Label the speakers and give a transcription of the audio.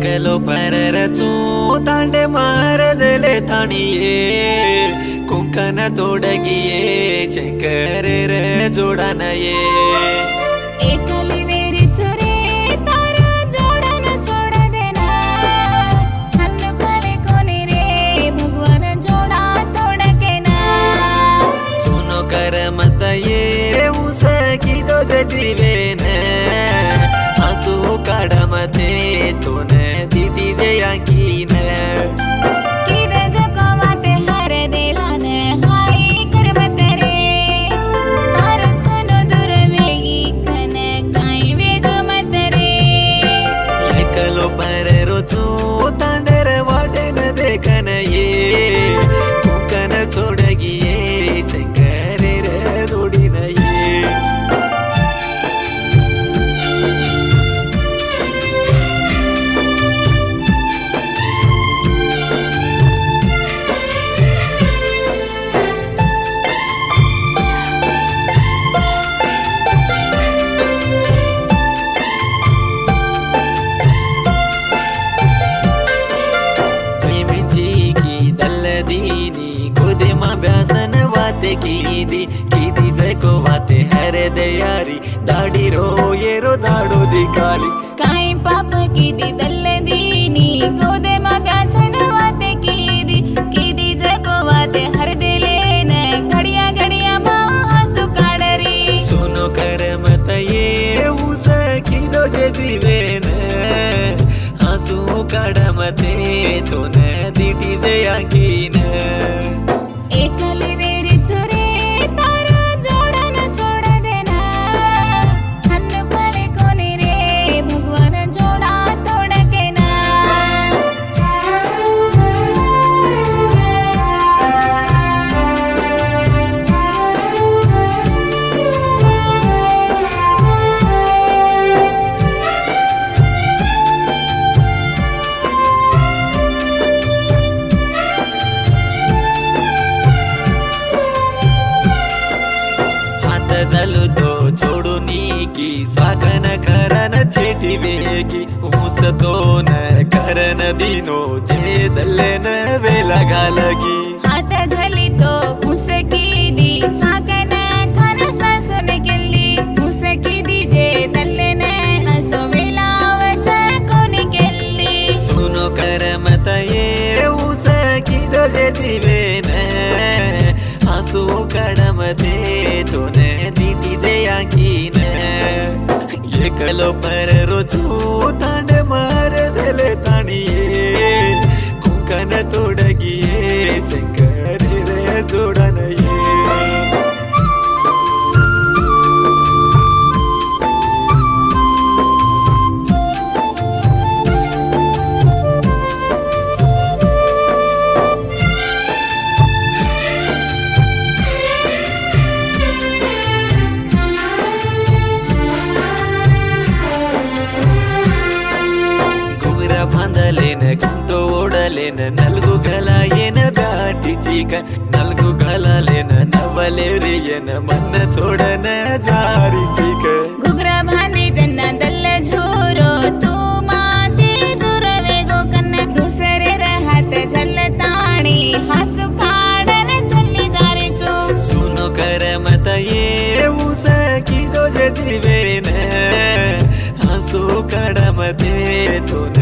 Speaker 1: एकलो पररचू तांडे मारदले ताणिये कुंकन तोडगिये शंकर रे जोडनये
Speaker 2: एकली वेरी चोरे तारा जोडन छोड़ देना हन्नु कले कोने रे भगवान जोड़ा तोड़ के ना
Speaker 1: सुनो कर मत ये उसकी दो जीवेन हसू काढमते तोने दिटी जे आकीन
Speaker 2: किद जको वाते हर देलान हाय करमत रे तारो सुनो दूर मेगी कन काई वेजो मत रे
Speaker 1: एकलो पररचू तांडर वाटेन देखन ये कुंकन छोडगिये शंकर रे जोडीनये ब्यासन वाते कीदी जको वाते हरे दयारी दाड़ी रो ये रो दाड़ो दिकाली
Speaker 2: काई पाप कीदी दल्ल दीनी गोदे मा ब्यासन वाते कीदी जको वाते हर दिले न घड़िया घड़िया मा हसु काडरी
Speaker 1: सुनो कर मत ये उस कीदो जे जीवेन हसु काडमते तोने दिटी जे आकीन
Speaker 2: एकली वेरी चोरे तारा जोडन छोड़ देना हन्नु कले कोने रे भगवान जोड़ा तोड़ के ना
Speaker 1: चलू तो छोड़ू नीकी स्वागन करन चेटी वेगी ऊस तो न करन दिनो जे दल्लेन वेला घालगी
Speaker 2: हात झाली तो मुसकी दी सागन खान सासून केली मुसकी दी जे दल्लेन असो वेला वच कोणी केली
Speaker 1: सुनो कर मत ये ऊस की दो जे जीवेन हसू काढमते तोने दिटी जे आकीन एकलो पररचू तांड मारदले ताणिये कुंकन तोडगिये शंकर रे जोडनये ಬಾಂಧಲೇನ ಕುಂಟು ಓಡಲೇನ ನಲ್ಗು ಗಲ ಏನ ಬ್ಯಾಟಿ ಚೀಕ ನಲ್ಗು ಗಲಲೇನ ನವಲೇರಿಯನ ಮನ್ನ ಚೋಡನ ಜಾರಿ ಚೀಕ
Speaker 2: घुघरा भाने जन्ना दल्ल झोरो तू माते दुरवे गो कन्न दूसरे रहत जल ताणी हसु काडन चली जारे चो
Speaker 1: सुनो कर मत ये उस की दो जे जीवेन हसू काढमते तो